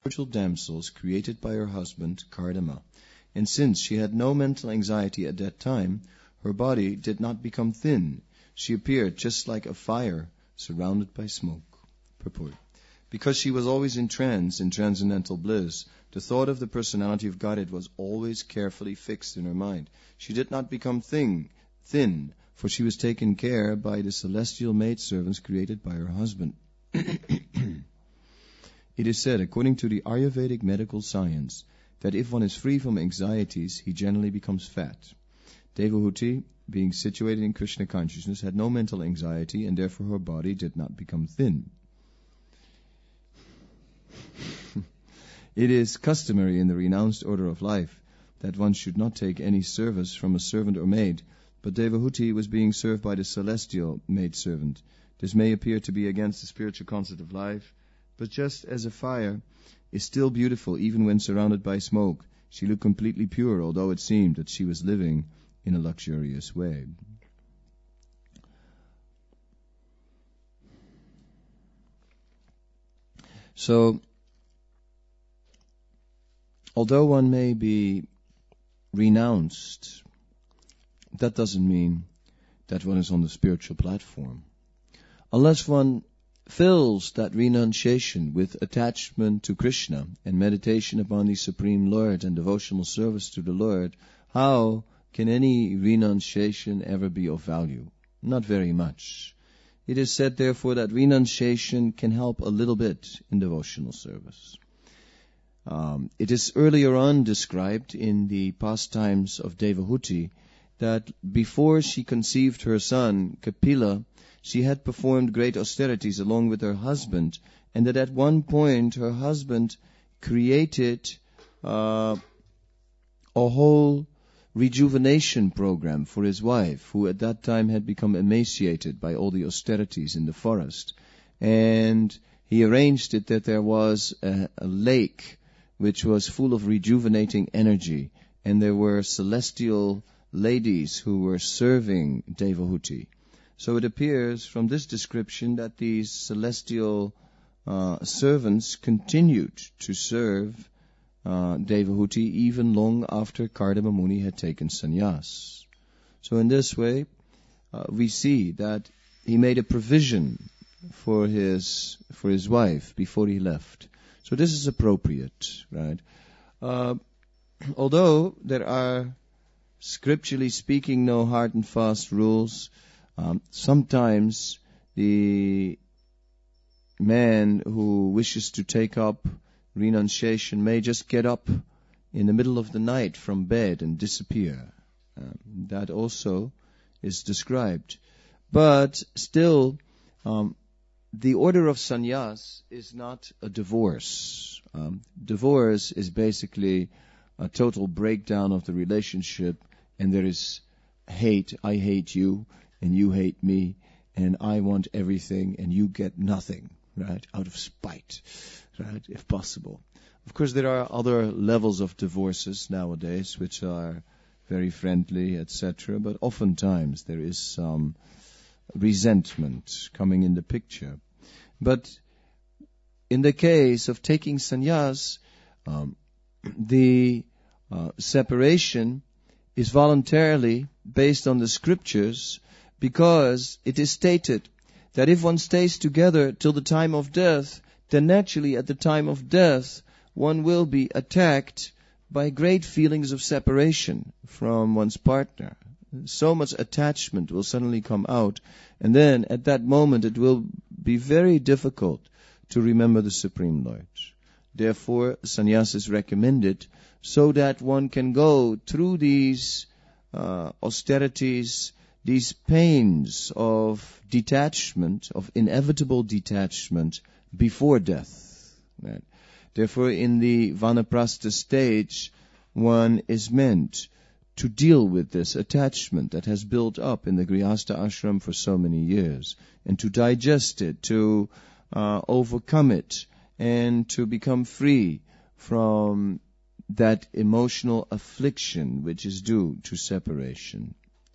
spiritual damsels created by her husband, Kardama. And since she had no mental anxiety at that time, her body did not become thin. She appeared just like a fire surrounded by smoke. Purport. Because she was always in trance, in transcendental bliss, the thought of the personality of Godhead was always carefully fixed in her mind. She did not become thin, for she was taken care by the celestial maidservants created by her husband. It is said, according to the Ayurvedic medical science, that if one is free from anxieties, he generally becomes fat. Devahuti, being situated in Krishna consciousness, had no mental anxiety, and therefore her body did not become thin. It is customary in the renounced order of life that one should not take any service from a servant or maid, but Devahuti was being served by the celestial maidservant. This may appear to be against the spiritual concept of life, but just as a fire is still beautiful even when surrounded by smoke, she looked completely pure, although it seemed that she was living in a luxurious way. So, although one may be renounced, that doesn't mean that one is on the spiritual platform. Unless one fills that renunciation with attachment to Krishna and meditation upon the Supreme Lord and devotional service to the Lord, how can any renunciation ever be of value? Not very much. It is said, therefore, that renunciation can help a little bit in devotional service. It is earlier on described in the pastimes of Devahuti that before she conceived her son, Kapila, she had performed great austerities along with her husband, and that at one point her husband created a whole rejuvenation program for his wife, who at that time had become emaciated by all the austerities in the forest. And he arranged it that there was a lake which was full of rejuvenating energy, and there were celestial ladies who were serving Devahuti. So it appears from this description that these celestial servants continued to serve Devahuti even long after Kardama Muni had taken sannyas. So in this way, we see that he made a provision for his wife before he left. So this is appropriate, right? Although there are, scripturally speaking, no hard and fast rules, sometimes the man who wishes to take up renunciation may just get up in the middle of the night from bed and disappear. That also is described. But still, the order of sannyas is not a divorce. Divorce is basically a total breakdown of the relationship, and there is hate. I hate you, and you hate me, and I want everything, and you get nothing, right? Out of spite, right? If possible. Of course, there are other levels of divorces nowadays, which are very friendly, etc., but oftentimes there is some resentment coming in the picture. But in the case of taking sannyas, the separation is voluntarily based on the scriptures, because it is stated that if one stays together till the time of death, then naturally at the time of death one will be attacked by great feelings of separation from one's partner. So much attachment will suddenly come out, and then at that moment it will be very difficult to remember the Supreme Lord. Therefore, sannyas is recommended so that one can go through these austerities, these pains of detachment, of inevitable detachment before death. Right? Therefore, in the vanaprastha stage, one is meant to deal with this attachment that has built up in the Grihastha ashram for so many years, and to digest it, to overcome it, and to become free from that emotional affliction which is due to separation.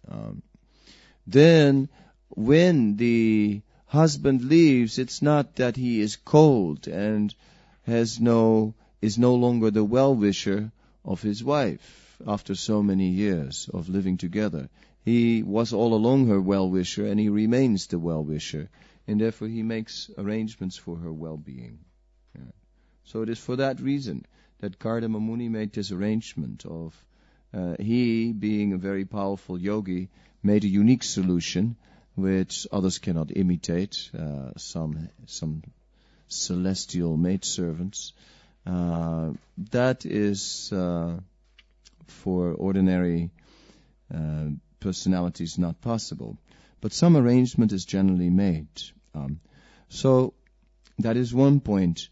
Then, when the husband leaves, it's not that he is cold and is no longer the well-wisher of his wife after so many years of living together. He was all along her well-wisher, and he remains the well-wisher, and therefore he makes arrangements for her well-being. Yeah. So it is for that reason that Kardama Muni made this arrangement of he, being a very powerful yogi, made a unique solution which others cannot imitate, some celestial maidservants. That is for ordinary personalities not possible. But some arrangement is generally made. So that is one point.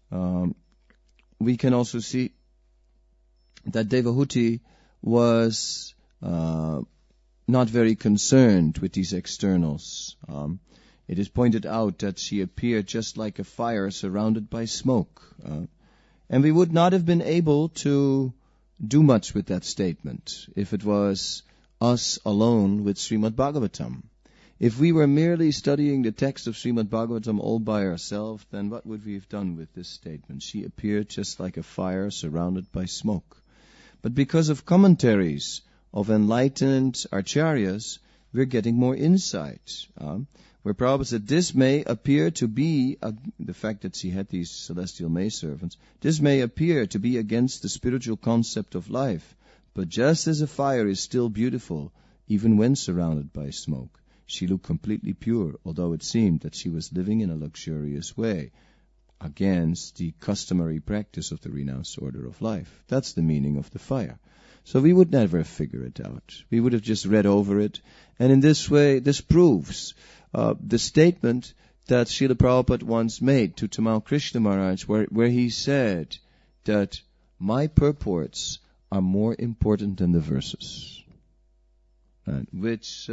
We can also see that Devahuti was not very concerned with these externals. It is pointed out that she appeared just like a fire surrounded by smoke. And we would not have been able to do much with that statement if it was us alone with Srimad Bhagavatam. If we were merely studying the text of Srimad Bhagavatam all by ourselves, then what would we have done with this statement? She appeared just like a fire surrounded by smoke. But because of commentaries of enlightened acharyas, we're getting more insight. Where Prabhupada said, this may appear to be, the fact that she had these celestial maidservants, this may appear to be against the spiritual concept of life. But just as a fire is still beautiful, even when surrounded by smoke, she looked completely pure, although it seemed that she was living in a luxurious way, against the customary practice of the renounced order of life. That's the meaning of the fire. So we would never figure it out. We would have just read over it. And in this way, this proves the statement that Srila Prabhupada once made to Tamal Krishna Maharaj, where he said that my purports are more important than the verses. Right? Which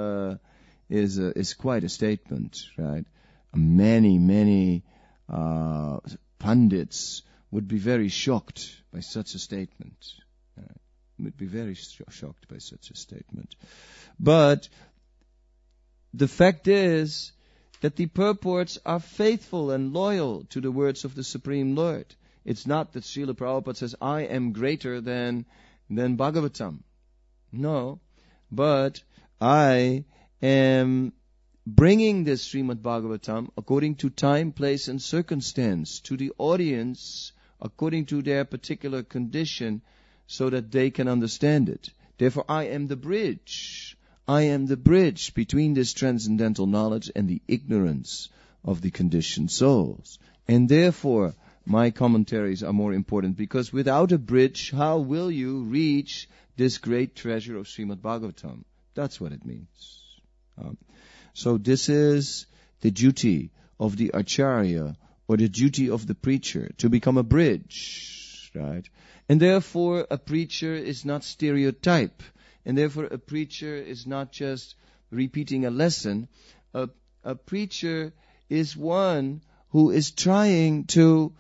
is quite a statement, right? Many pundits would be very shocked by such a statement. Would be very shocked by such a statement. But the fact is that the purports are faithful and loyal to the words of the Supreme Lord. It's not that Srila Prabhupada says, I am greater than Bhagavatam. No, but I am bringing this Srimad Bhagavatam according to time, place, and circumstance to the audience according to their particular condition so that they can understand it. Therefore, I am the bridge. I am the bridge between this transcendental knowledge and the ignorance of the conditioned souls. And therefore, my commentaries are more important, because without a bridge, how will you reach this great treasure of Srimad Bhagavatam? That's what it means. So this is the duty of the acharya, or the duty of the preacher, to become a bridge, right? And therefore, a preacher is not stereotype. And therefore, a preacher is not just repeating a lesson. A preacher is one who is trying to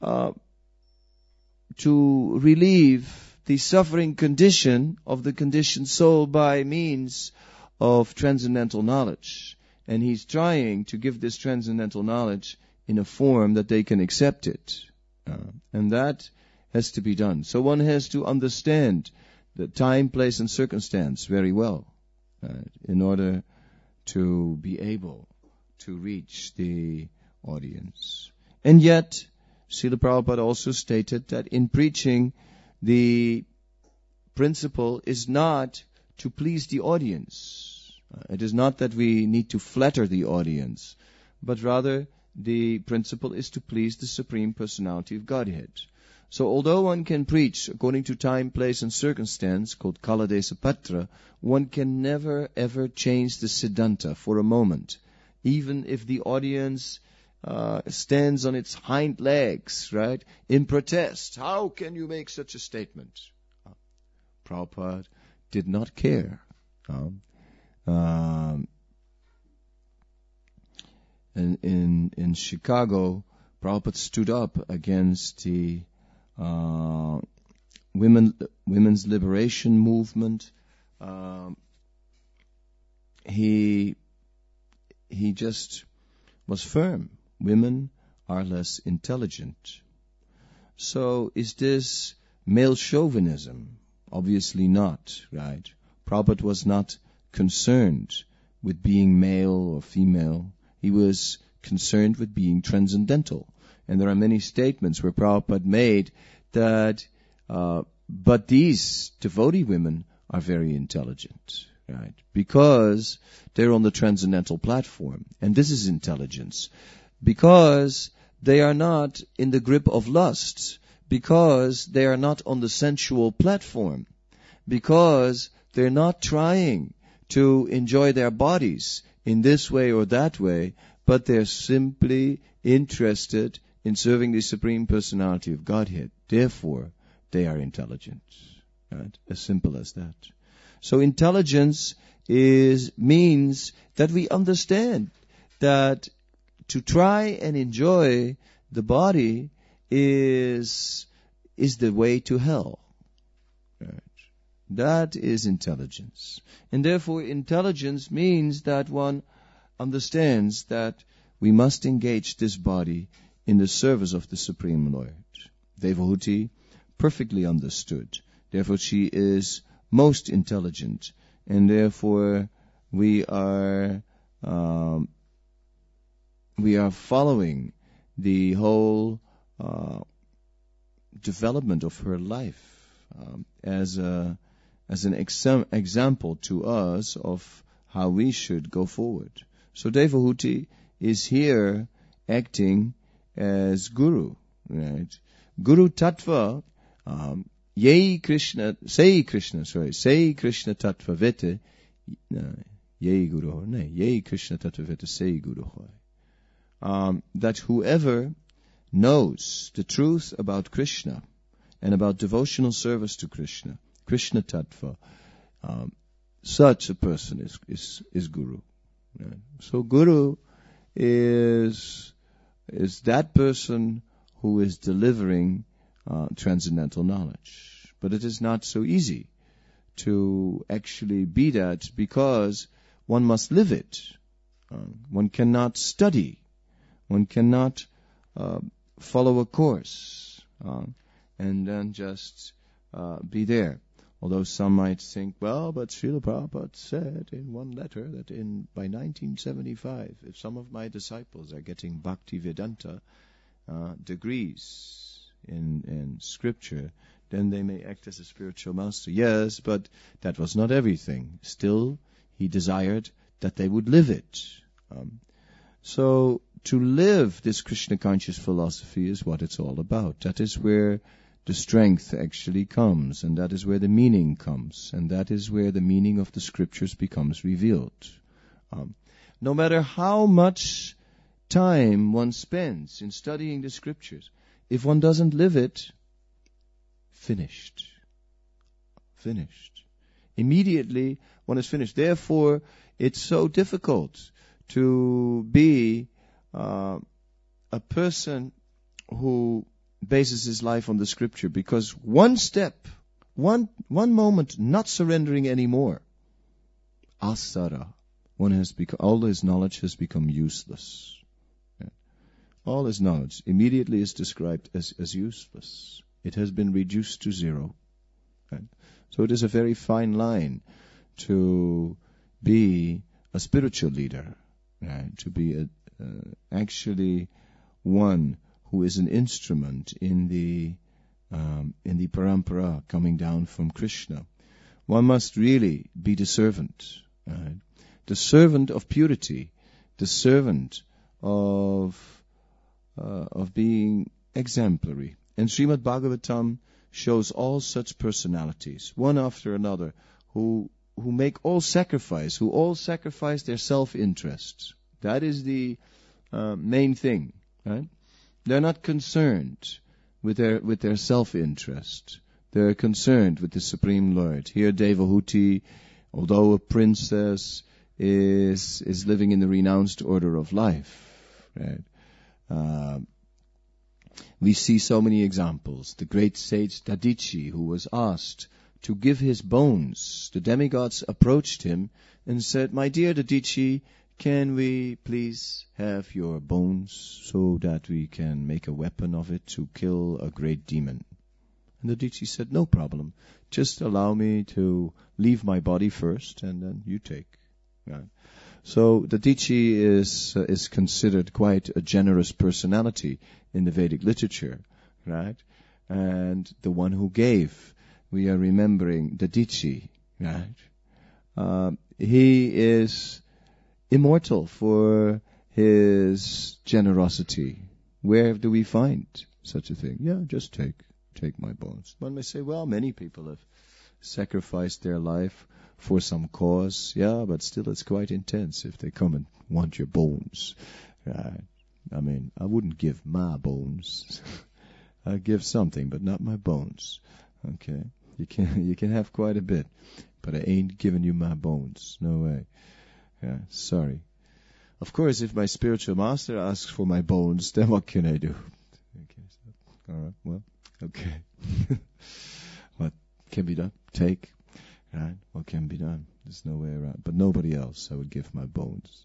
relieve the suffering condition of the conditioned soul by means of transcendental knowledge. And he's trying to give this transcendental knowledge in a form that they can accept it. And that has to be done. So one has to understand the time, place, and circumstance very well in order to be able to reach the audience. And yet, Srila Prabhupada also stated that in preaching, the principle is not to please the audience. It is not that we need to flatter the audience, but rather the principle is to please the Supreme Personality of Godhead. So although one can preach according to time, place, and circumstance, called Kaladesa Patra, one can never ever change the Siddhanta for a moment, even if the audience stands on its hind legs, right, in protest. How can you make such a statement? Prabhupada did not care. In Chicago, Prabhupada stood up against the women's liberation movement. He just was firm. Women are less intelligent. So is this male chauvinism? Obviously not, right? Prabhupada was not concerned with being male or female. He was concerned with being transcendental. And there are many statements where Prabhupada made that, but these devotee women are very intelligent, right? Because they're on the transcendental platform. And this is intelligence. Because they are not in the grip of lust. Because they are not on the sensual platform. Because they're not trying to enjoy their bodies in this way or that way, but they're simply interested in serving the Supreme Personality of Godhead. Therefore, they are intelligent. Right? As simple as that. So intelligence means that we understand that to try and enjoy the body is the way to hell. Right? That is intelligence. And therefore intelligence means that one understands that we must engage this body in the service of the Supreme Lord. Devahuti perfectly understood. Therefore she is most intelligent. And therefore we are following the whole development of her life as an example to us of how we should go forward. So Devahuti is here acting as Guru, right? Guru Tattva, Sei Krishna Tattva Vete, Yei Guru, Yei Krishna Tattva Vete, Sei Guru. That whoever knows the truth about Krishna and about devotional service to Krishna, Krishna Tattva, such a person is Guru. Right? So Guru is that person who is delivering transcendental knowledge. But it is not so easy to actually be that because one must live it. One cannot study. One cannot follow a course and then just be there. Although some might think, well, but Srila Prabhupada said in one letter that by 1975, if some of my disciples are getting Bhaktivedanta degrees in scripture, then they may act as a spiritual master. Yes, but that was not everything. Still, he desired that they would live it. So to live this Krishna conscious philosophy is what it's all about. That is where the strength actually comes, and that is where the meaning comes, and that is where the meaning of the scriptures becomes revealed. No matter how much time one spends in studying the scriptures, if one doesn't live it, finished. Immediately one is finished. Therefore, it's so difficult to be a person who bases his life on the scripture, because one step, one moment not surrendering anymore, asara, all his knowledge has become useless. Yeah. All his knowledge immediately is described as useless. It has been reduced to zero. Right? So it is a very fine line to be a spiritual leader, right? To be actually one who is an instrument in the parampara coming down from Krishna. One must really be the servant, right? The servant of purity, the servant of being exemplary. And Srimad Bhagavatam shows all such personalities, one after another, who make all sacrifice, who all sacrifice their self-interest. That is the main thing, right? They're not concerned with their self-interest. They're concerned with the Supreme Lord. Here Devahuti, although a princess, is living in the renounced order of life. Right? We see so many examples. The great sage Dadichi, who was asked to give his bones, the demigods approached him and said, "My dear Dadichi, can we please have your bones so that we can make a weapon of it to kill a great demon? And the Dichi said, no problem. Just allow me to leave my body first, and then you take. Right? So the Dichi is considered quite a generous personality in the Vedic literature, right? And the one who gave, we are remembering the Dichi, right? He is immortal for his generosity. Where do we find such a thing? Yeah, just take my bones. One may say, well, many people have sacrificed their life for some cause. Yeah, but still it's quite intense if they come and want your bones. Right? I mean, I wouldn't give my bones. I'd give something, but not my bones. Okay? You can have quite a bit, but I ain't giving you my bones. No way. Yeah, sorry. Of course, if my spiritual master asks for my bones, then what can I do? Okay, so, all right, well, okay. What can be done? Take. Right? What can be done? There's no way around. But nobody else I would give my bones.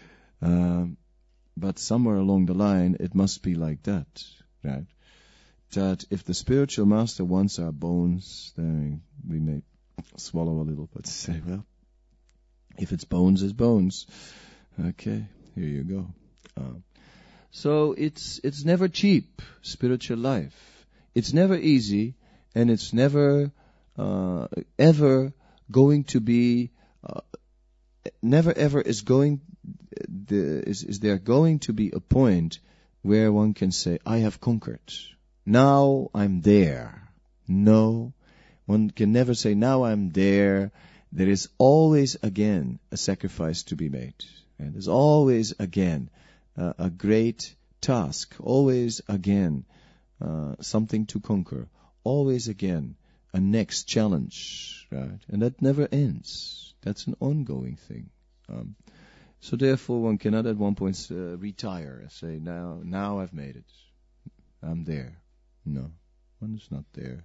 But somewhere along the line, it must be like that, right? That if the spiritual master wants our bones, then we may swallow a little, but say, well, if it's bones, it's bones. Okay, here you go. So it's never cheap, spiritual life. It's never easy, and it's never ever going to be. Never ever is there going to be a point where one can say, I have conquered. Now I'm there. No, one can never say, now I'm there. There is always again a sacrifice to be made. And there's always again a great task. Always again something to conquer. Always again a next challenge. Right? And that never ends. That's an ongoing thing. So therefore one cannot at one point retire and say, now I've made it. I'm there. No, one is not there.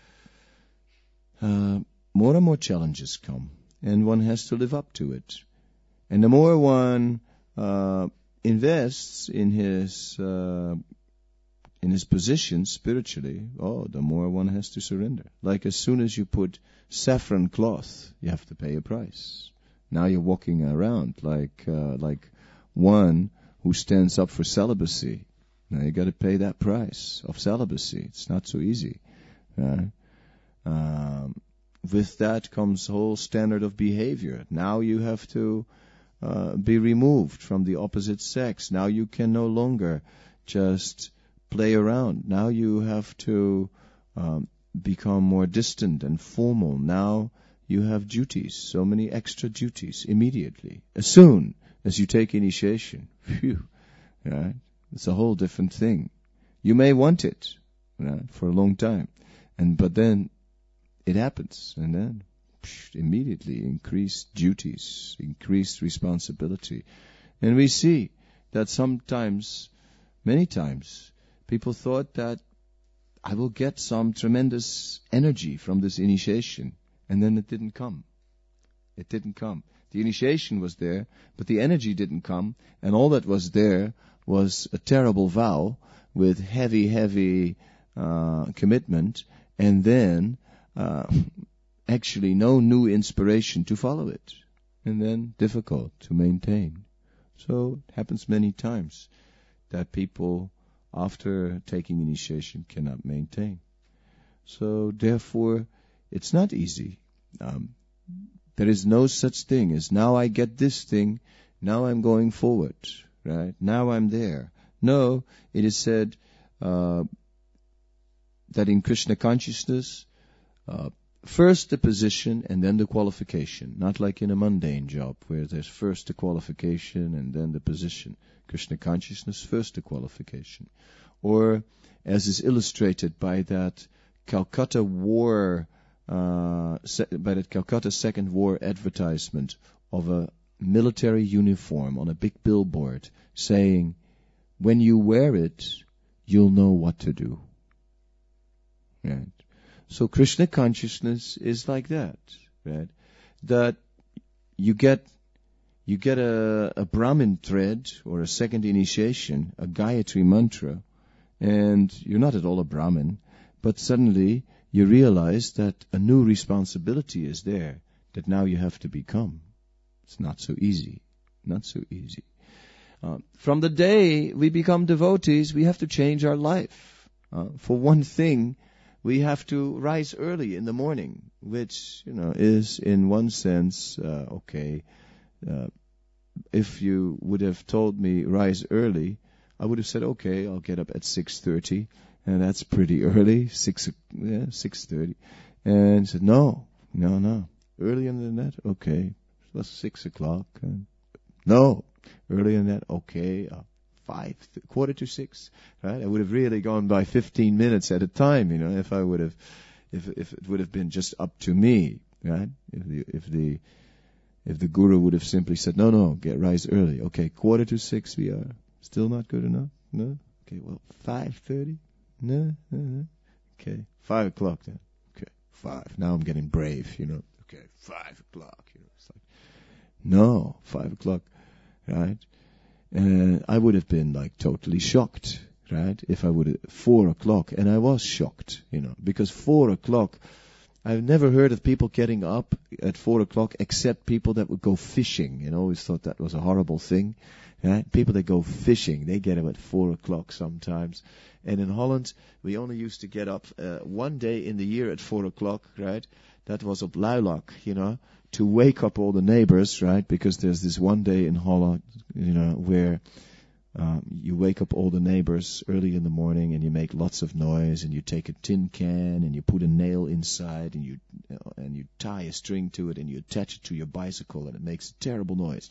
More and more challenges come, and one has to live up to it. And the more one invests in his position spiritually, the more one has to surrender. Like as soon as you put saffron cloth, you have to pay a price. Now you're walking around like one who stands up for celibacy. Now you got to pay that price of celibacy. It's not so easy. With that comes a whole standard of behavior. Now you have to be removed from the opposite sex. Now you can no longer just play around. Now you have to become more distant and formal. Now you have duties, so many extra duties immediately. As soon as you take initiation, phew, right? It's a whole different thing. You may want it, right, for a long time, but then it happens, and then immediately increased duties, increased responsibility. And we see that sometimes, many times, people thought that I will get some tremendous energy from this initiation, and then it didn't come. It didn't come. The initiation was there, but the energy didn't come, and all that was there was a terrible vow with heavy commitment, and then actually no new inspiration to follow it, and then difficult to maintain. So it happens many times that people, after taking initiation, cannot maintain. So therefore, it's not easy. There is no such thing as now I get this thing, now I'm going forward, right? Now I'm there. No, it is said that in Krishna consciousness, first the position and then the qualification. Not like in a mundane job where there's first the qualification and then the position. Krishna consciousness, first the qualification. Or as is illustrated by that Calcutta War, by that Calcutta Second War advertisement of a military uniform on a big billboard saying, when you wear it, you'll know what to do. Right? So Krishna consciousness is like that, right? That you get you get a Brahmin thread or a second initiation, a Gayatri mantra, and you're not at all a Brahmin, but suddenly you realize that a new responsibility is there that now you have to become. It's not so easy. Not so easy. From the day we become devotees, we have to change our life. For one thing, we have to rise early in the morning, which, is in one sense, okay. If you would have told me rise early, I would have said, okay, I'll get up at 6:30, and that's pretty early, 6:30. And said, no, earlier than that, okay, it was 6 o'clock. No, earlier than that, okay, 5:45, right? I would have really gone by 15 minutes at a time, if I would have, if it would have been just up to me, right? If the guru would have simply said, no, rise early. Okay, 5:45 we are. Still not good enough? No? Okay, well, 5:30? No? Okay, 5 o'clock then. Okay, 5. Now I'm getting brave, Okay, 5 o'clock, It's like, no, 5 o'clock, right? And I would have been like totally shocked, right? If I would have, 4 o'clock, and I was shocked, because 4 o'clock, I've never heard of people getting up at 4 o'clock except people that would go fishing. I always thought that was a horrible thing. Right? People that go fishing, they get up at 4 o'clock sometimes. And in Holland, we only used to get up one day in the year at 4 o'clock, right? That was op Luilak, to wake up all the neighbors, right? Because there's this one day in Holland, where you wake up all the neighbors early in the morning and you make lots of noise and you take a tin can and you put a nail inside and you tie a string to it and you attach it to your bicycle and it makes a terrible noise.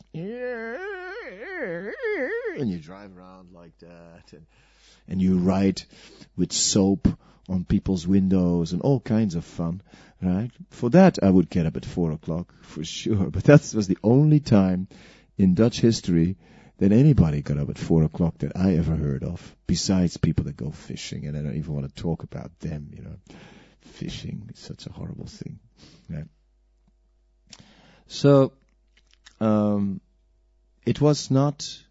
And you drive around like that and you write with soap on people's windows and all kinds of fun, right? For that I would get up at 4 o'clock for sure, but that was the only time in Dutch history that anybody got up at 4 o'clock that I ever heard of, besides people that go fishing, and I don't even want to talk about them, Fishing is such a horrible thing. Right? So, it was not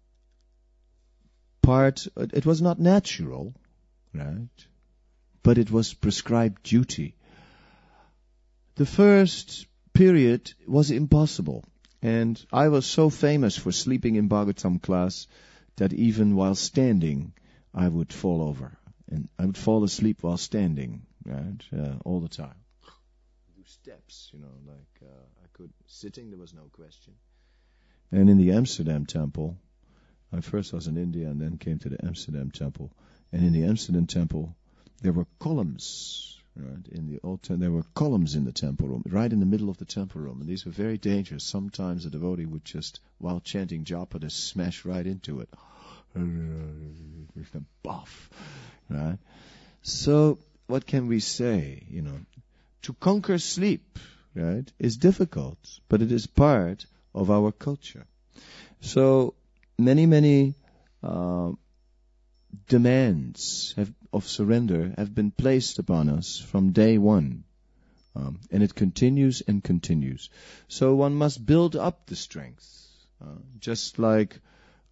natural, right? But it was prescribed duty. The first period was impossible. And I was so famous for sleeping in Bhagavatam class that even while standing, I would fall over. And I would fall asleep while standing, right? All the time. Do steps, I could. Sitting, there was no question. And in the Amsterdam temple, I first was in India and then came to the Amsterdam temple. And in the Amsterdam temple, there were columns. Right. In the old temple, there were columns in the temple room, right in the middle of the temple room, and these were very dangerous. Sometimes a devotee would just, while chanting japa, just smash right into it. Buff, right? So, what can we say? To conquer sleep, right, is difficult, but it is part of our culture. So, many demands of surrender have been placed upon us from day one. And it continues and continues. So one must build up the strength. Just like,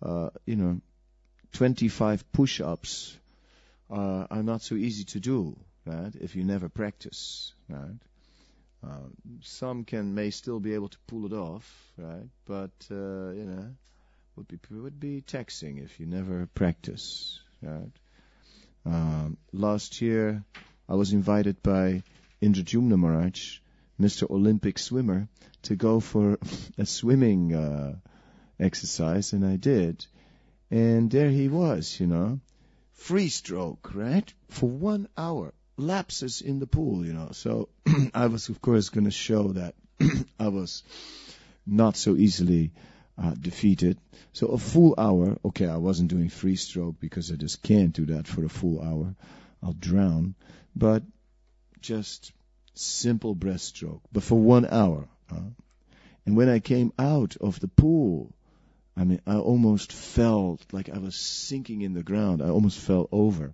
25 push-ups are not so easy to do, right, if you never practice, right? Some may still be able to pull it off, right? But, would be taxing if you never practice, right? Last year, I was invited by Indradyumna Maharaj, Mr. Olympic swimmer, to go for a swimming exercise, and I did. And there he was, free stroke, right? For 1 hour, lapses in the pool, So I was, of course, going to show that I was not so easily defeated. So a full hour, okay, I wasn't doing free stroke because I just can't do that for a full hour. I'll drown. But just simple breaststroke. But for 1 hour. And when I came out of the pool, I almost felt like I was sinking in the ground. I almost fell over.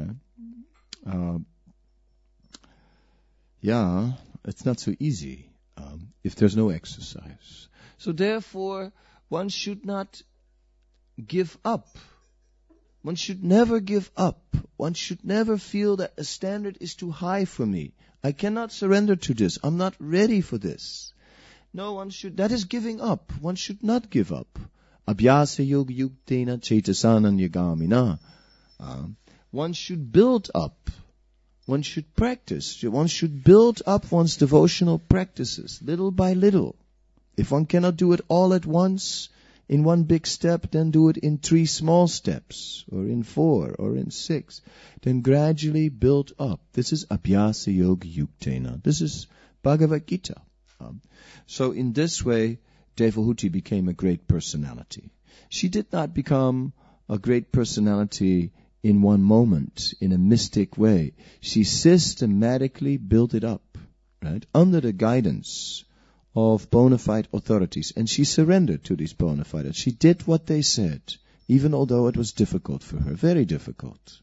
Yeah, it's not so easy. if there's no exercise. So therefore, one should not give up. One should never give up. One should never feel that a standard is too high for me. I cannot surrender to this. I'm not ready for this. No, that is giving up. One should not give up. Abhyasa yoga yuktena chetasanam yagamina. One should build up. One should practice. One should build up one's devotional practices, little by little. If one cannot do it all at once, in one big step, then do it in 3 small steps, or in 4, or in 6. Then gradually build up. This is Abhyasa Yoga Yuktena. This is Bhagavad Gita. So in this way, Devahuti became a great personality. She did not become a great personality in one moment, in a mystic way. She systematically built it up, right, under the guidance of bona fide authorities. And she surrendered to these bona fides. She did what they said, even although it was difficult for her, very difficult.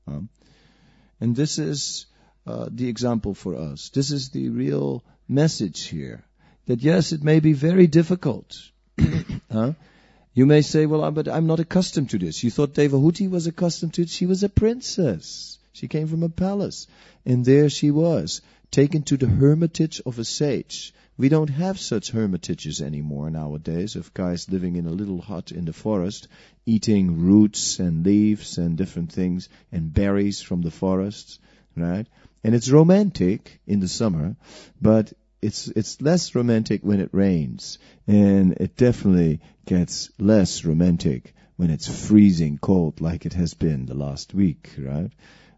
And this is the example for us. This is the real message here. That yes, it may be very difficult. You may say, well, but I'm not accustomed to this. You thought Devahuti was accustomed to it? She was a princess. She came from a palace. And there she was, taken to the hermitage of a sage. We don't have such hermitages anymore nowadays, of guys living in a little hut in the forest, eating roots and leaves and different things, and berries from the forests, right? And it's romantic in the summer, but it's less romantic when it rains, and it definitely gets less romantic when it's freezing cold like it has been the last week, right?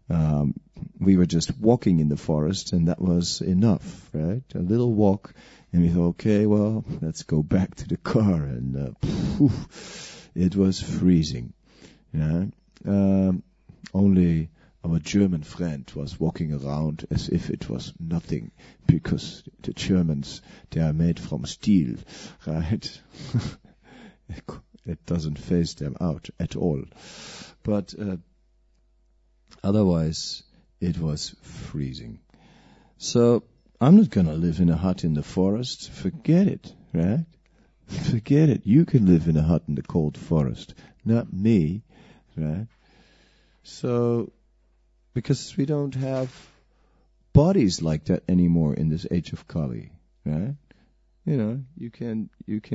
We were just walking in the forest, and that was enough, right? A little walk, and we thought, okay, well, let's go back to the car, and it was freezing. Yeah? Only our German friend was walking around as if it was nothing, because the Germans, they are made from steel, right? It doesn't phase them out at all. But otherwise, it was freezing. So I'm not going to live in a hut in the forest. Forget it, right? Forget it. You can live in a hut in the cold forest, not me, right? So, because we don't have bodies like that anymore in this age of Kali, right? You know, you can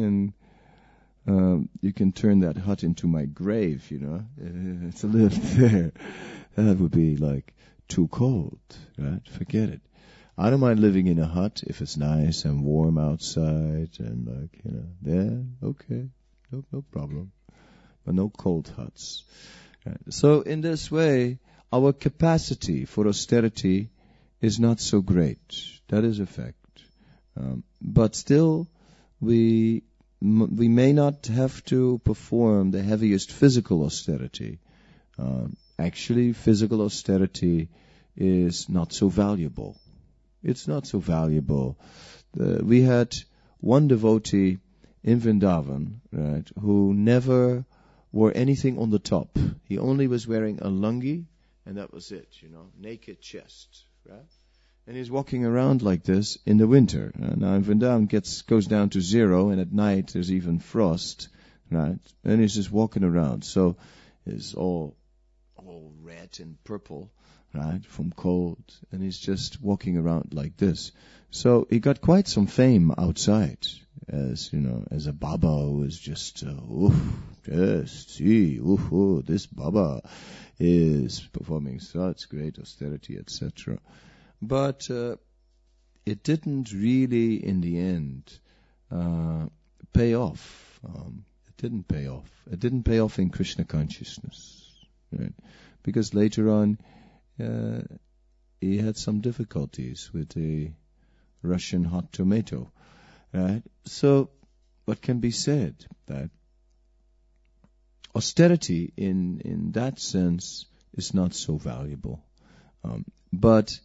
turn that hut into my grave, you know, to live there. That would be like too cold, right? Forget it. I don't mind living in a hut if it's nice and warm outside and like, you know, yeah, okay, no problem. But no cold huts. Right? So in this way, our capacity for austerity is not so great. That is a fact. But still, we may not have to perform the heaviest physical austerity. Actually, physical austerity is not so valuable. It's not so valuable. We had one devotee in Vrindavan, right, who never wore anything on the top. He only was wearing a lungi, and that was it, you know, naked chest, right? And he's walking around like this in the winter. Now in Vrindavan goes down to 0, and at night there's even frost, right? And he's just walking around. So it's all red and purple, right, from cold. And he's just walking around like this. So he got quite some fame outside as, you know, as a Baba who is just, this Baba is performing such great austerity, etc. But it didn't really, in the end, pay off. It didn't pay off. It didn't pay off in Krishna consciousness, right? Because later on, he had some difficulties with the Russian hot tomato, right? So, what can be said? That austerity, in that sense, is not so valuable. But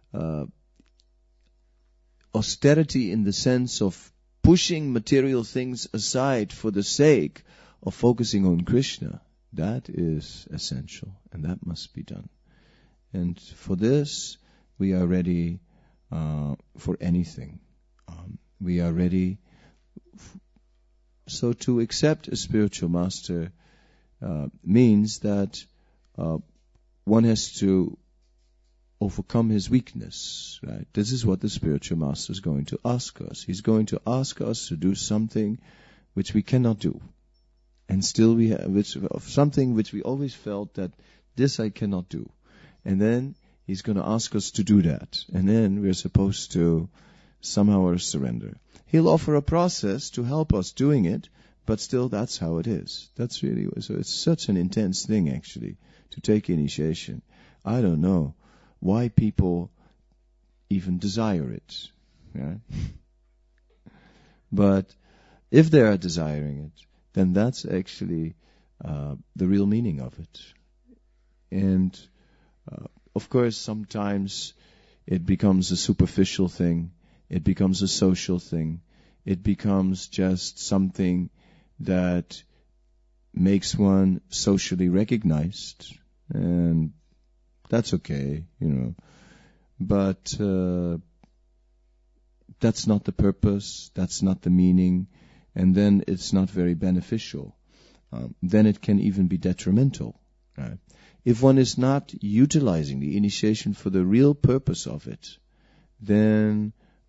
austerity in the sense of pushing material things aside for the sake of focusing on Krishna, that is essential, and that must be done. And for this, we are ready for anything. we are ready. So to accept a spiritual master means that one has to overcome his weakness, right? This is what the spiritual master is going to ask us. He's going to ask us to do something which we cannot do. And still we have something which we always felt that this I cannot do. And then he's going to ask us to do that. And then we're supposed to somehow surrender. He'll offer a process to help us doing it, but still that's how it is. That's really, so it's such an intense thing actually, to take initiation. I don't know why people even desire it. Right? But if they are desiring it, then that's actually the real meaning of it. And of course, sometimes it becomes a superficial thing. It becomes a social thing. It becomes just something that makes one socially recognized. And that's okay, But that's not the purpose. That's not the meaning. And then it's not very beneficial. Then it can even be detrimental. Right? If one is not utilizing the initiation for the real purpose of it, then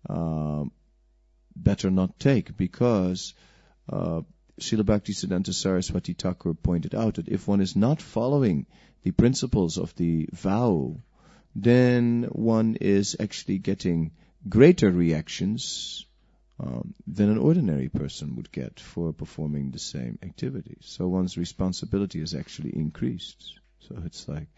better not take, because Srila Bhaktisiddhanta Saraswati Thakur pointed out that if one is not following the principles of the vow, then one is actually getting greater reactions than an ordinary person would get for performing the same activity. So one's responsibility is actually increased. So it's like,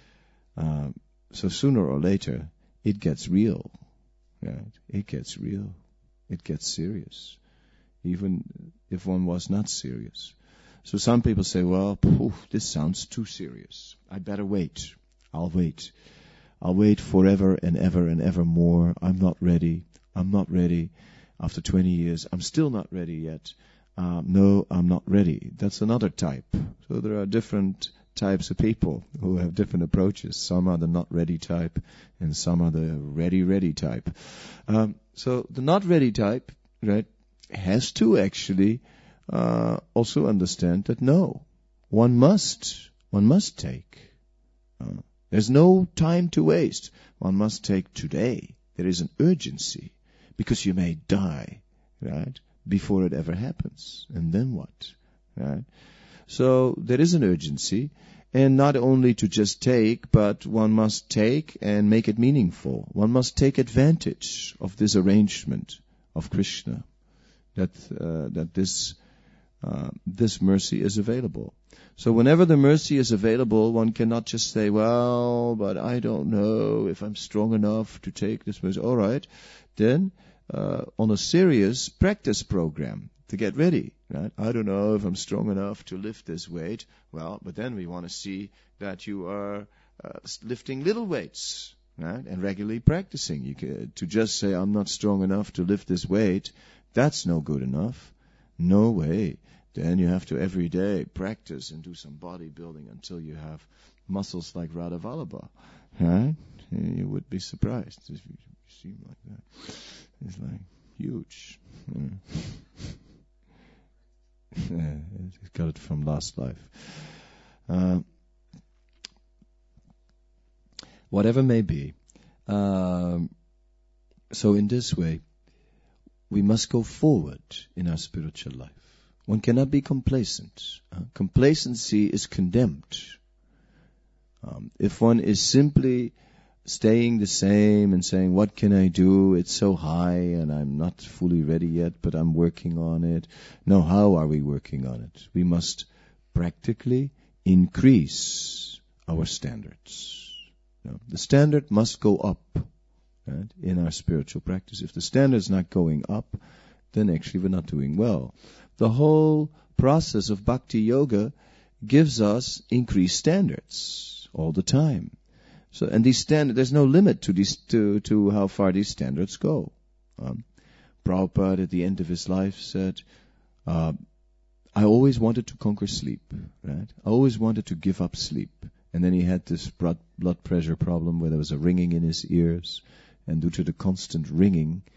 so sooner or later, it gets real. Right? It gets real. It gets serious. Even if one was not serious. So some people say, well, this sounds too serious. I better wait. I'll wait. I'll wait forever and ever more. I'm not ready. I'm not ready. After 20 years, I'm still not ready yet. No, I'm not ready. That's another type. So there are different types of people who have different approaches. Some are the not ready type, and some are the ready type. So the not ready type, right, has to actually also understand that no, one must take. There's no time to waste. One must take today. There is an urgency, because you may die, right, before it ever happens. And then what? Right? So there is an urgency, and not only to just take, but one must take and make it meaningful. One must take advantage of this arrangement of Krishna, that this mercy is available. So whenever the mercy is available, one cannot just say, well, but I don't know if I'm strong enough to take this mercy. All right, then on a serious practice program to get ready, right? I don't know if I'm strong enough to lift this weight. Well, but then we want to see that you are lifting little weights, right? And regularly practicing. To just say, I'm not strong enough to lift this weight, that's no good enough. No way. Then you have to every day practice and do some bodybuilding until you have muscles like Radha Vallabha, right? And you would be surprised if you see him like that. It's like huge. He's got it from last life. Whatever may be. So in this way, we must go forward in our spiritual life. One cannot be complacent. Complacency is condemned. If one is simply staying the same and saying, what can I do? It's so high and I'm not fully ready yet, but I'm working on it. No, how are we working on it? We must practically increase our standards. The standard must go up, right, in our spiritual practice. If the standard is not going up, then actually we're not doing well. The whole process of bhakti yoga gives us increased standards all the time. So, and these standards, there's no limit to these to how far these standards go. Prabhupada at the end of his life said, I always wanted to conquer sleep, right? I always wanted to give up sleep. And then he had this blood pressure problem where there was a ringing in his ears, and due to the constant ringing,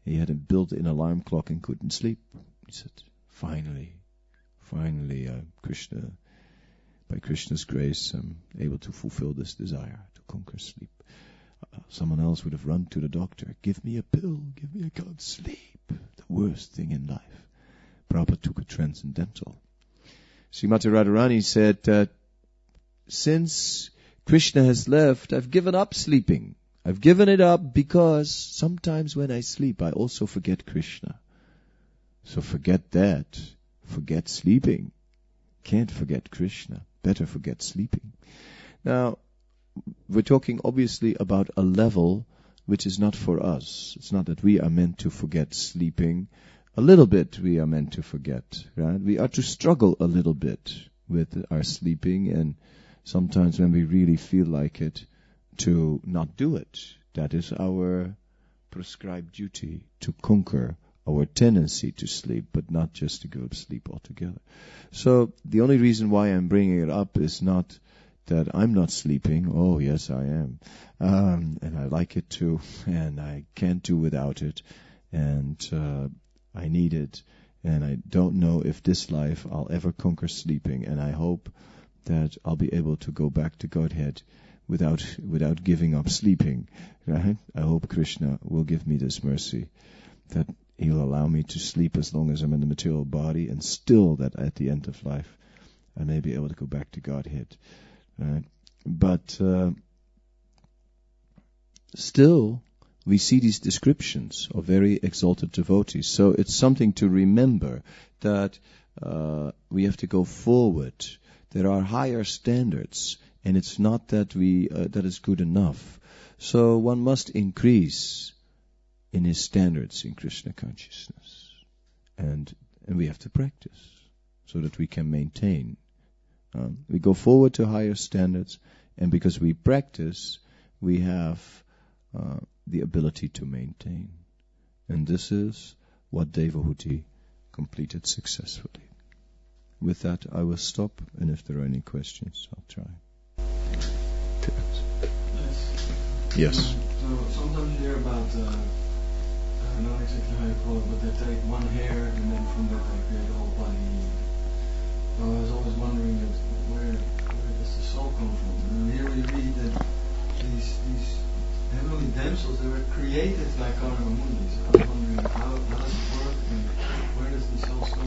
He had a built-in alarm clock and couldn't sleep. He said, finally, Krishna, by Krishna's grace, I'm able to fulfill this desire to conquer sleep. Someone else would have run to the doctor. Give me a pill. I can't sleep. The worst thing in life. Prabhupada took a transcendental. Srimati Radharani said that since Krishna has left, I've given up sleeping. I've given it up because sometimes when I sleep, I also forget Krishna. So forget that. Forget sleeping. Can't forget Krishna. Better forget sleeping. Now, we're talking obviously about a level which is not for us. It's not that we are meant to forget sleeping. A little bit we are meant to forget, right? We are to struggle a little bit with our sleeping, and sometimes when we really feel like it, to not do it. That is our prescribed duty, to conquer our tendency to sleep, but not just to give up sleep altogether. So the only reason why I'm bringing it up is not that I'm not sleeping. Oh, yes, I am. And I like it too, and I can't do without it, and I need it, and I don't know if this life I'll ever conquer sleeping, and I hope that I'll be able to go back to Godhead without giving up sleeping, right? I hope Krishna will give me this mercy, that He'll allow me to sleep as long as I'm in the material body, and still that at the end of life I may be able to go back to Godhead, right? But still, we see these descriptions of very exalted devotees. So it's something to remember that we have to go forward. There are higher standards, and it's not that that is good enough. So one must increase in his standards in Krishna consciousness, and we have to practice so that we can maintain. We go forward to higher standards, and because we practice, we have the ability to maintain. And this is what Devahuti completed successfully. With that, I will stop, and if there are any questions, I'll try. Yes. So sometimes you hear about, I don't know exactly how you call it, but they take one hair and then from that they create a whole body. I was always wondering that where does the soul come from? And here we read that these heavenly damsels, they were created like Karma Muni. So I was wondering how does it work and where does the souls come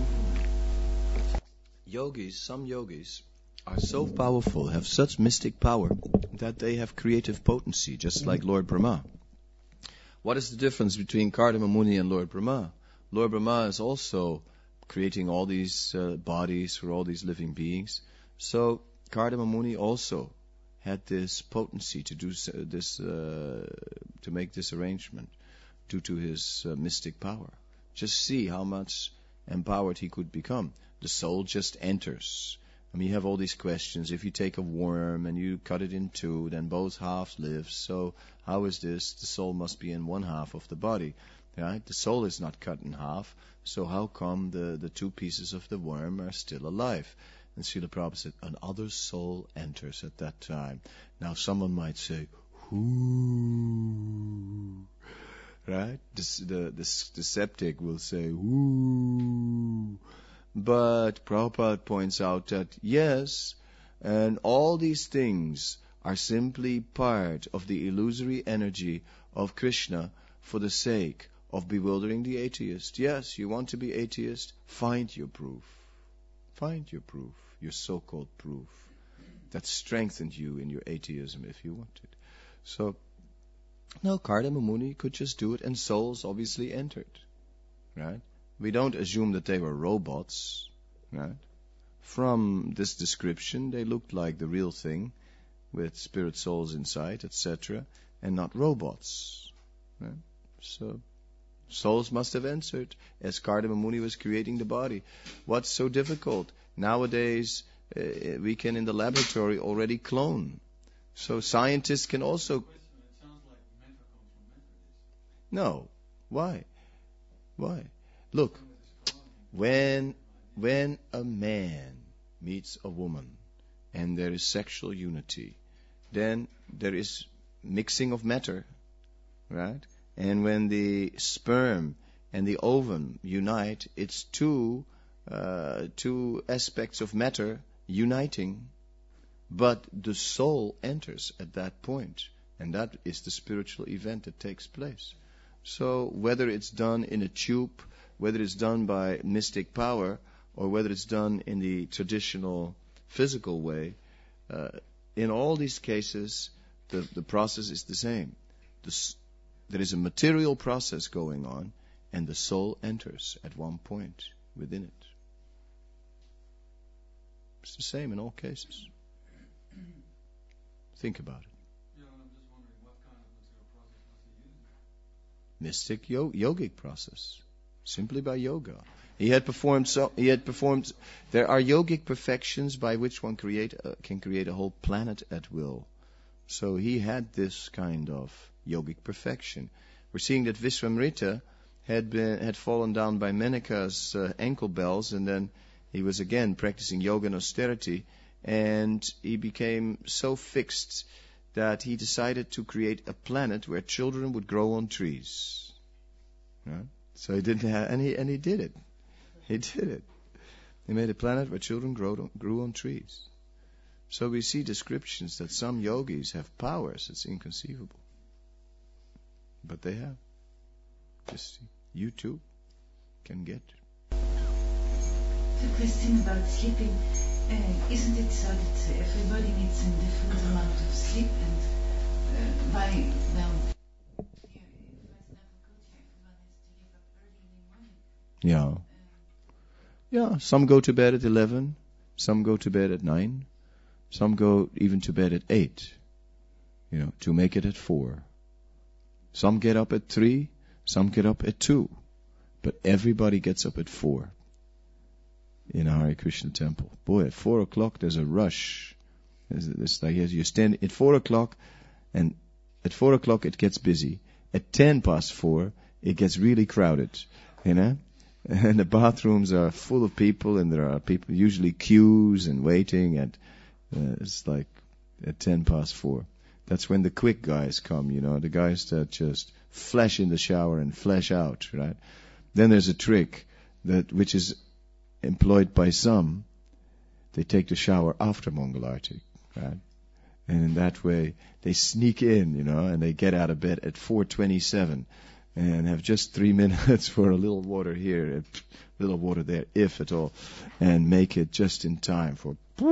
from? Some yogis are so powerful, have such mystic power, that they have creative potency, just like Lord Brahma. What is the difference between Kardama Muni and Lord Brahma? Lord Brahma is also creating all these bodies for all these living beings. So Kardama Muni also had this potency to do this, to make this arrangement, due to his mystic power. Just see how much empowered he could become. The soul just enters. I mean, you have all these questions. If you take a worm and you cut it in two, then both halves live. So how is this? The soul must be in one half of the body, right? The soul is not cut in half. So how come the two pieces of the worm are still alive? And Srila Prabhupada said, another soul enters at that time. Now someone might say, who? Right? The skeptic will say, who? But Prabhupada points out that yes, and all these things are simply part of the illusory energy of Krishna for the sake of bewildering the atheist. Yes, you want to be atheist? Find your proof. Find your proof, your so-called proof that strengthened you in your atheism if you wanted. So, no, Kardama Muni could just do it, and souls obviously entered, right? We don't assume that they were robots, right? From this description, they looked like the real thing, with spirit souls inside, etc., and not robots, right? So, souls must have entered as Kardama Muni was creating the body. What's so difficult? Nowadays, we can in the laboratory already clone. So scientists can also... It sounds like matter comes from matter. No. Why? Why? Look, when a man meets a woman and there is sexual unity, then there is mixing of matter, right? And when the sperm and the ovum unite, it's two aspects of matter uniting, but the soul enters at that point, and that is the spiritual event that takes place. So whether it's done in a tube, whether it's done by mystic power, or whether it's done in the traditional physical way, in all these cases, the process is the same. There is a material process going on, and the soul enters at one point within it. It's the same in all cases. Think about it. Yeah, and I'm just wondering what kind of material process was he using? Mystic yogic process, simply by yoga. He had performed. There are yogic perfections by which one can create a whole planet at will. So he had this kind of yogic perfection. We're seeing that Vishwamrita had fallen down by Menika's ankle bells, and then he was again practicing yoga and austerity, and he became so fixed that he decided to create a planet where children would grow on trees. Right? So he didn't have, and he did it. He did it. He made a planet where children grew on trees. So we see descriptions that some yogis have powers. It's inconceivable. But they have. Just you too can get. The question about sleeping, isn't it so that everybody needs a different amount of sleep, and why, well, here, if I never culture, everyone has to wake up early in the morning. Yeah. Yeah, some go to bed at 11, some go to bed at 9, some go even to bed at 8, to make it at 4. Some get up at 3, some get up at 2, but everybody gets up at 4 in a Hare Krishna temple. Boy, at 4 o'clock there's a rush. It's like you stand at 4 o'clock, and at 4 o'clock it gets busy. At 10 past 4 it gets really crowded, and the bathrooms are full of people, and there are people, usually queues and waiting, and it's like at 10 past 4. That's when the quick guys come, the guys that just flash in the shower and flash out, right? Then there's a trick which is employed by some. They take the shower after Mangalarti, right? And in that way, they sneak in, and they get out of bed at 4:27 and have just 3 minutes for a little water here, a little water there, if at all, and make it just in time for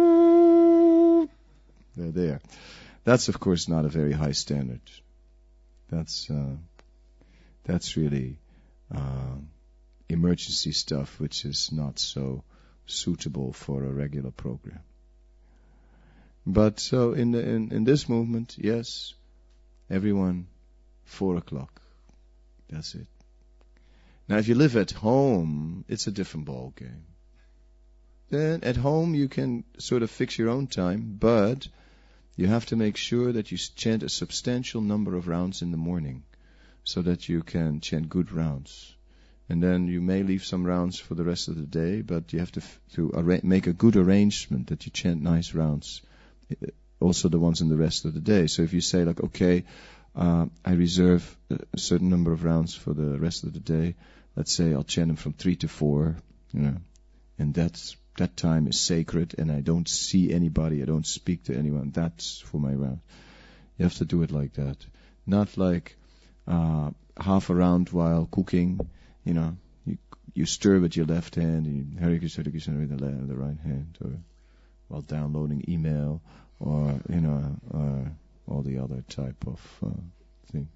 they're there. That's, of course, not a very high standard. That's really emergency stuff, which is not so suitable for a regular program. But so in this movement, yes, everyone 4 o'clock. That's it. Now, if you live at home, it's a different ball game. Then at home you can sort of fix your own time, but you have to make sure that you chant a substantial number of rounds in the morning, so that you can chant good rounds. And then you may leave some rounds for the rest of the day, but you have to make a good arrangement that you chant nice rounds, also the ones in the rest of the day. So if you say like, okay, I reserve a certain number of rounds for the rest of the day, let's say I'll chant them from 3 to 4, and that time is sacred, and I don't see anybody, I don't speak to anyone. That's for my round. You have to do it like that, not like half a round while cooking. You stir with your left hand, and Hare Krishna with the right hand, or while downloading email, or or all the other type of things.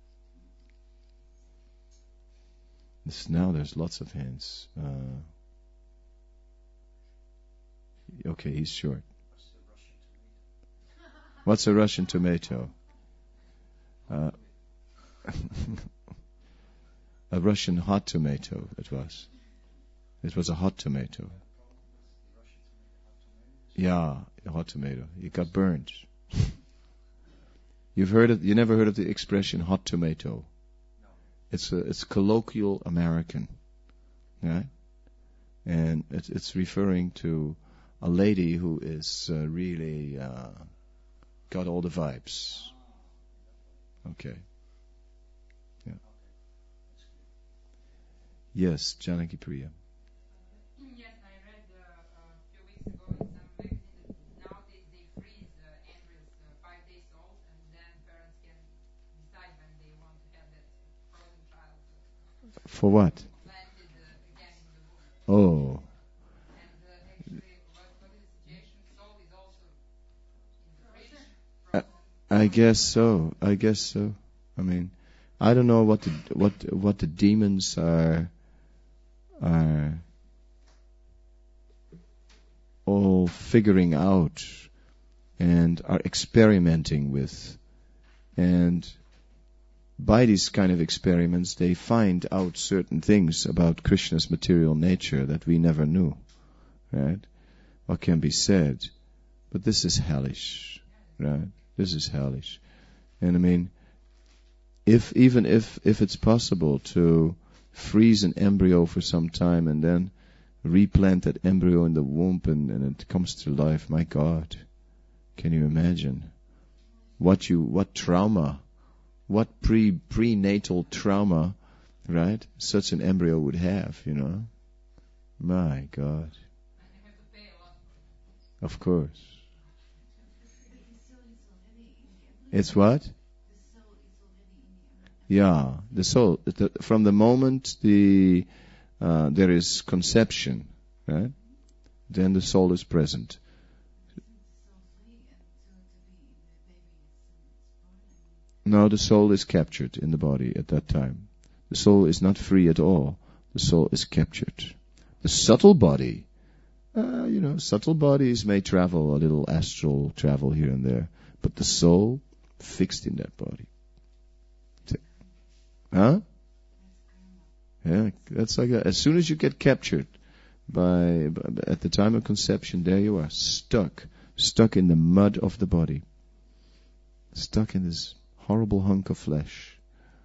Now there's lots of hands. Okay, he's short. What's a Russian tomato? A Russian hot tomato, it was. It was a hot tomato. Yeah, a hot tomato. It got burned. You never heard of the expression hot tomato? It's colloquial American. Yeah? And it's referring to a lady who is really got all the vibes. Okay. Yeah. Yes, Janaki Priya. Yes, I read a few weeks ago in some magazine that nowadays they freeze embryos 5 days old, and then parents can decide when they want to have that frozen child For what? planted again in the womb. Oh, And actually, what is the situation? Soul is also in the fridge, frozen. I guess so. I mean, I don't know what the demons are all figuring out and are experimenting with. And by these kind of experiments, they find out certain things about Krishna's material nature that we never knew, right? What can be said? But this is hellish, right? This is hellish. And I mean, if it's possible to freeze an embryo for some time and then replant that embryo in the womb and it comes to life, my God, can you imagine what trauma, what prenatal trauma, right, such an embryo would have, you know? My God. And you have to pay a lot for it. Of course. The soul is already in the embryo. It's what? The soul is already in the embryo. Yeah, the soul. From the moment there is conception, right? Then the soul is present. Isn't the soul free and to be in the baby is born? No, the soul is captured in the body at that time. The soul is not free at all. The soul is captured. The subtle body, subtle bodies may travel a little astral travel here and there, but the soul fixed in that body. Huh? Yeah, that's like as soon as you get captured at the time of conception, there you are, stuck in the mud of the body, stuck in this horrible hunk of flesh.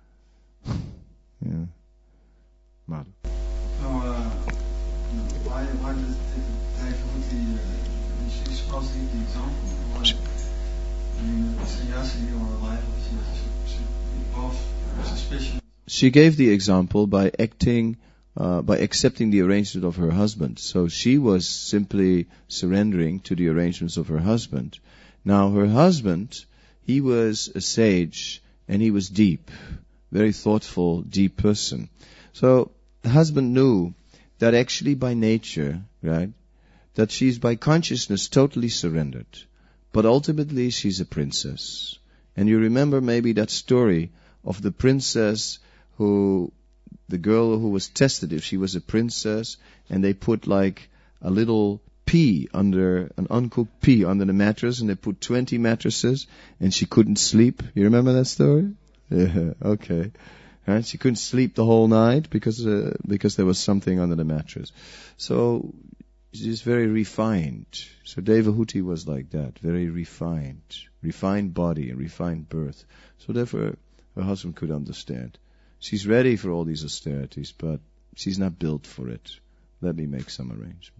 Yeah, mud. So, why does Devahuti, she's supposed to give the example? Why? I mean, sannyasi or life, she both suspicion. She gave the example by accepting the arrangement of her husband. So she was simply surrendering to the arrangements of her husband. Now her husband, he was a sage and he was deep, very thoughtful, deep person. So the husband knew that actually by nature, right, that she's by consciousness totally surrendered. But ultimately she's a princess. And you remember maybe that story of the princess the girl who was tested if she was a princess, and they put like a little an uncooked pea under the mattress, and they put 20 mattresses, and she couldn't sleep. You remember that story? Yeah, okay. Right? She couldn't sleep the whole night because there was something under the mattress. So she's very refined. So Devahuti was like that, very refined body and refined birth. So therefore her husband could understand. She's ready for all these austerities, but she's not built for it. Let me make some arrangements.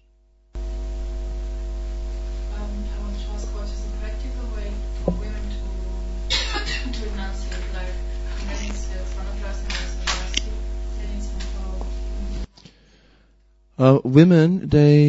I want to ask, what is the practical way for women to enunciate, like remains Pranaplasana, women, they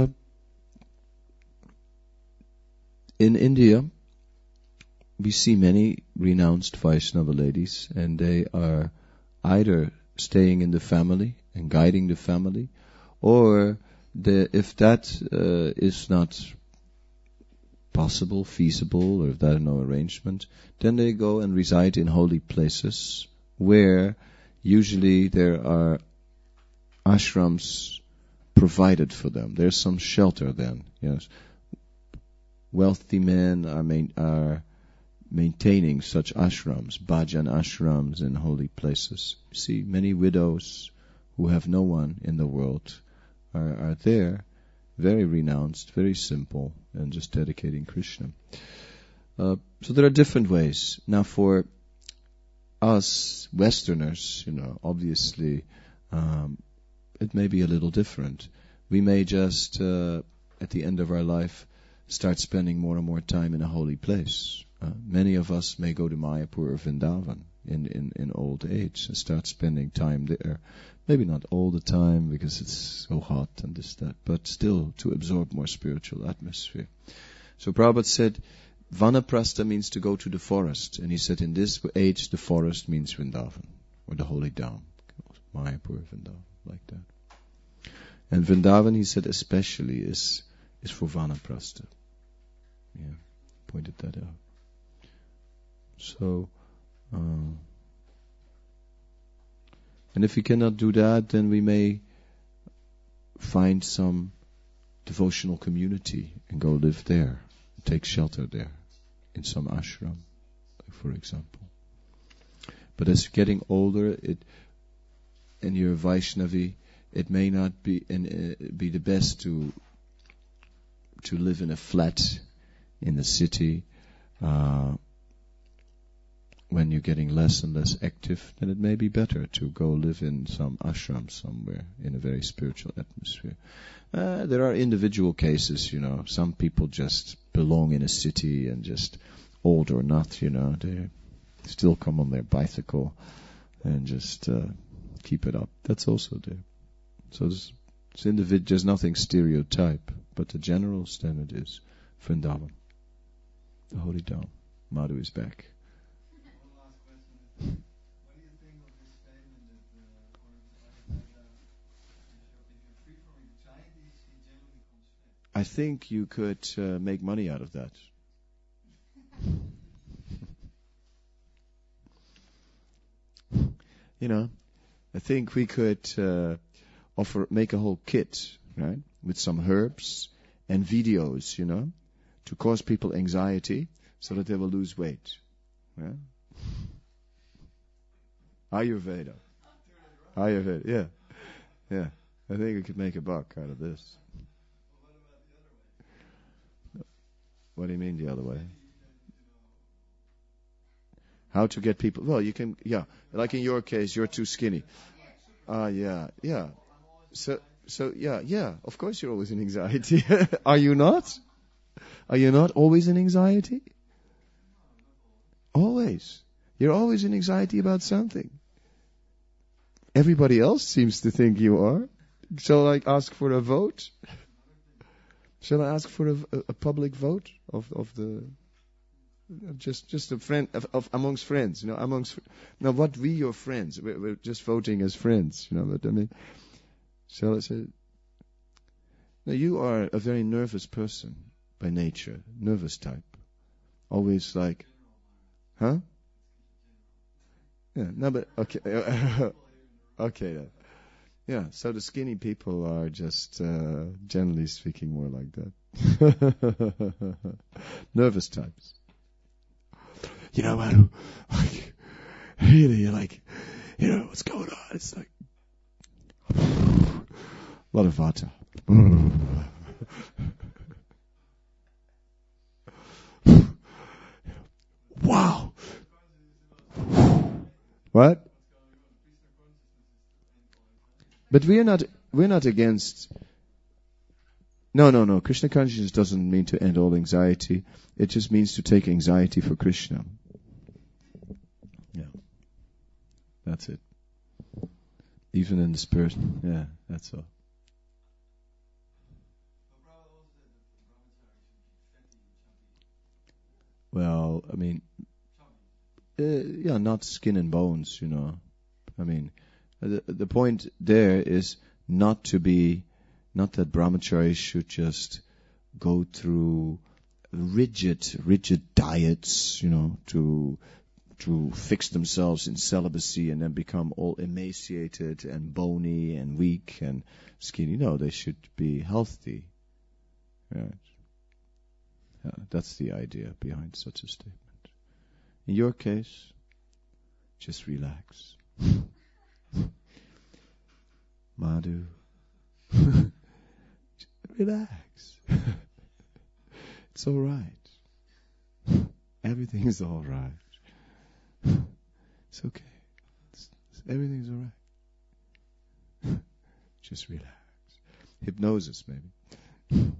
in India, we see many renounced Vaishnava ladies, and they are either staying in the family and guiding the family, or if that is not possible, feasible, or if there is no arrangement, then they go and reside in holy places where usually there are ashrams provided for them. There's some shelter then. Yes, wealthy men are maintaining such ashrams, bhajan ashrams in holy places. You see, many widows who have no one in the world are there, very renounced, very simple, and just dedicating Krishna. So there are different ways. Now for us Westerners, obviously it may be a little different. We may just, at the end of our life, start spending more and more time in a holy place. Many of us may go to Mayapur or Vrindavan. in old age and start spending time there. Maybe not all the time because it's so hot and this, that, but still to absorb more spiritual atmosphere. So Prabhupada said, Vanaprastha means to go to the forest. And he said, in this age, the forest means Vrindavan, or the holy Dham. Mayapur, Vrindavan, like that. And Vrindavan, he said, especially is for Vanaprastha. Yeah, pointed that out. So, and if we cannot do that, then we may find some devotional community and go live there, take shelter there, in some ashram, for example. But as you're getting older, and you're a Vaishnavi, it may not be the best to live in a flat in the city. When you're getting less and less active, then it may be better to go live in some ashram somewhere in a very spiritual atmosphere. There are individual cases, some people just belong in a city and just old or not, they still come on their bicycle and just keep it up. That's also there. So there's nothing stereotype, but the general standard is Vrindavan, the holy Dham. Madhu is back. What do you think of this statement that, according to Ayurveda, if you're free from anxiety, he generally comes fat? I think you could make money out of that. I think we could make a whole kit, right, with some herbs and videos, to cause people anxiety so that they will lose weight. Yeah? Ayurveda, yeah. I think we could make a buck out of this. What do you mean the other way? How to get people? Well, you can, like in your case, you're too skinny. Yeah. So, yeah. Of course, you're always in anxiety. Are you not? Are you not always in anxiety? Always. You're always in anxiety about something. Everybody else seems to think you are. Shall I ask for a vote? Shall I ask for a public vote of the just a friend of amongst friends? Now what we your friends? We're just voting as friends. But I mean, shall I say? Now you are a very nervous person by nature, nervous type. Always like, huh? Yeah. No, but okay. Okay then. Yeah, so the skinny people are just, generally speaking, more like that. Nervous types. Man, like, really, like, what's going on? It's like, a lot of vata. Wow. What? But we're not against. No. Krishna consciousness doesn't mean to end all anxiety. It just means to take anxiety for Krishna. Yeah. That's it. Even in the spirit. Yeah, that's all. Well, I mean, not skin and bones, I mean, the point there is not that brahmacharis should just go through rigid diets, to fix themselves in celibacy and then become all emaciated and bony and weak and skinny. No, they should be healthy. Right. That's the idea behind such a statement. In your case, just relax. Madhu, relax. It's all right. Everything's all right. It's okay. Everything's all right. Just relax. Hypnosis, maybe.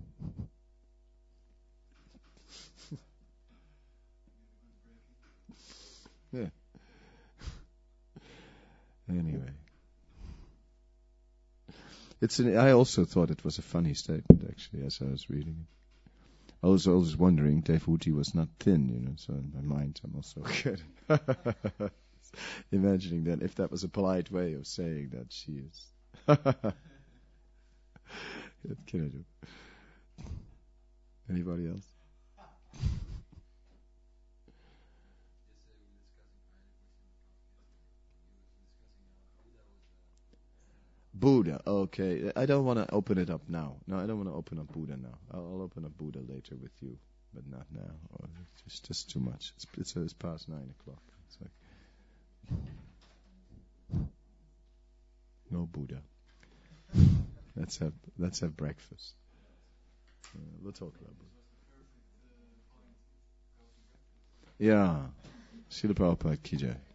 Yeah. Anyway. I also thought it was a funny statement, actually, as I was reading it. I was always wondering, Devuti was not thin, so in my mind I'm also good. Imagining that if that was a polite way of saying that she is. What can I do? Anybody else? Buddha, okay. I don't want to open it up now. No, I don't want to open up Buddha now. I'll open up Buddha later with you, but not now. It's just too much. It's past 9 o'clock. It's like, no Buddha. Let's have breakfast. We'll talk about Buddha. Yeah. Srila Prabhupada Ki Jai.